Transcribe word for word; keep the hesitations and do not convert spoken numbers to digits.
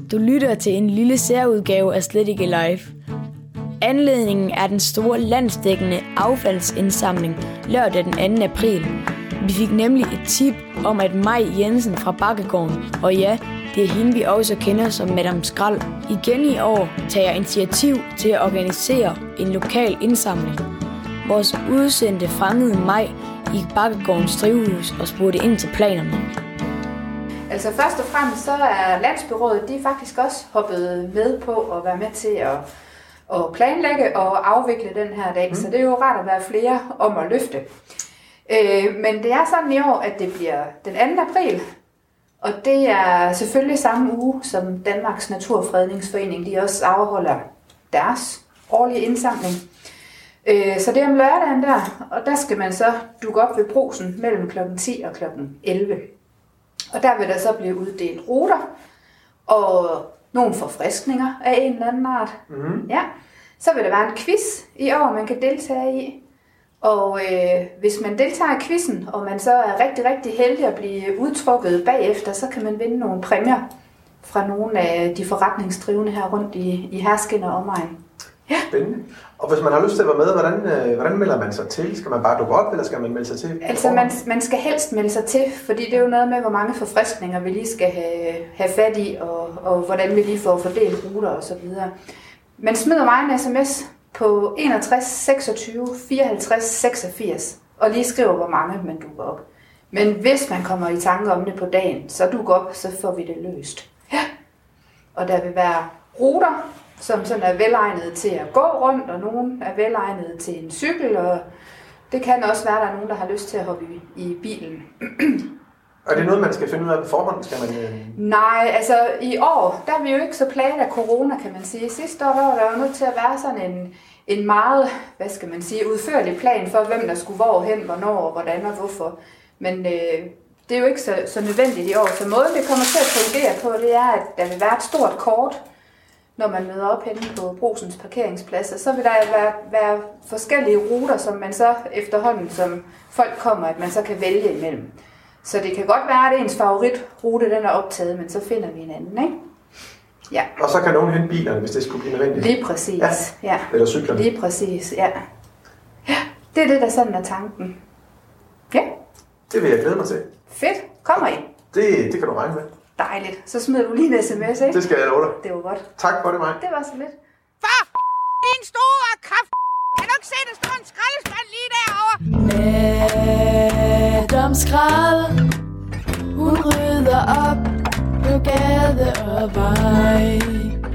Du lytter til en lille særudgave af Slet ikke live. Anledningen er den store landsdækkende affaldsindsamling lørdag den anden april. Vi fik nemlig et tip om, at Maj Jensen fra Bakkegården, og ja, det er hende vi også kender som Madame Skrald, igen i år tager initiativ til at organisere en lokal indsamling. Vores udsendte fangede Maj i Bakkegårdens drivhus og spurgte ind til planerne. Altså først og fremmest så er Landsbyrådet, de er faktisk også hoppet med på at være med til at, at planlægge og afvikle den her dag, mm. så det er jo rart at være flere om at løfte. Øh, men det er sådan i år, at det bliver den anden april, og det er selvfølgelig samme uge, som Danmarks Naturfredningsforening, de også afholder deres årlige indsamling. Øh, så det er om lørdagen der, og der skal man så dukke op ved Brugsen mellem klokken ti og klokken elleve. Og der vil der så blive uddelt ruter og nogle forfriskninger af en eller anden art. Mm. Ja. Så vil der være en quiz i år, man kan deltage i. Og øh, hvis man deltager i quizzen, og man så er rigtig, rigtig heldig at blive udtrukket bagefter, så kan man vinde nogle præmier fra nogle af de forretningsdrivende her rundt i, i Herskind og omegn. Ja. Spændende. Og hvis man har lyst til at være med, hvordan, øh, hvordan melder man sig til? Skal man bare dukke op, eller skal man melde sig til? Altså man, man skal helst melde sig til, fordi det er jo noget med, hvor mange forfriskninger vi lige skal have, have fat i, og, og hvordan vi lige får fordelt ruter og så videre. Man smider mig en sms på enogtres seksogtyve fireoghalvtreds seksogfirs, og lige skriver, hvor mange man dukker op. Men hvis man kommer i tanke om det på dagen, så dukker op, så får vi det løst. Ja. Og der vil være ruter, som sådan er velegnet til at gå rundt, og nogen er velegnet til en cykel, og det kan også være, at der er nogen, der har lyst til at hoppe i, i bilen. Er det noget, man skal finde ud af på forhånd? Skal man, øh... Nej, altså i år, der er vi jo ikke så plaget af corona, kan man sige. Sidste år var der jo nødt til at være sådan en, en meget, hvad skal man sige, udførlig plan for, hvem der skulle hvorhen, hvornår, og hvordan og hvorfor. Men øh, det er jo ikke så, så nødvendigt i år. Så måden, det kommer til at fungere på, det er, at der vil være et stort kort, når man møder op henne på Brugsens parkeringspladser. Så vil der være, være forskellige ruter, som man så efterhånden, som folk kommer, at man så kan vælge imellem. Så det kan godt være, at ens favoritrute den er optaget, men så finder vi en anden, ikke? Ja. Og så kan nogen hente bilerne, hvis det skulle blive nødvendigt. Lige præcis, ja. ja. Eller cyklerne. Lige præcis, ja. Ja, det er det, der sådan er tanken. Ja. Det vil jeg glæde mig til. Fedt. Kommer I? Det, det kan du regne med. Dejligt. Så smider du lige en sms, ikke? Det skal jeg love dig. Det var godt. Tak for det, Maj. Det var så lidt. Far, din store kraft. Kan du ikke se, der står en skraldespand lige derovre? Madame Skrald, hun rydder op på gade og vej.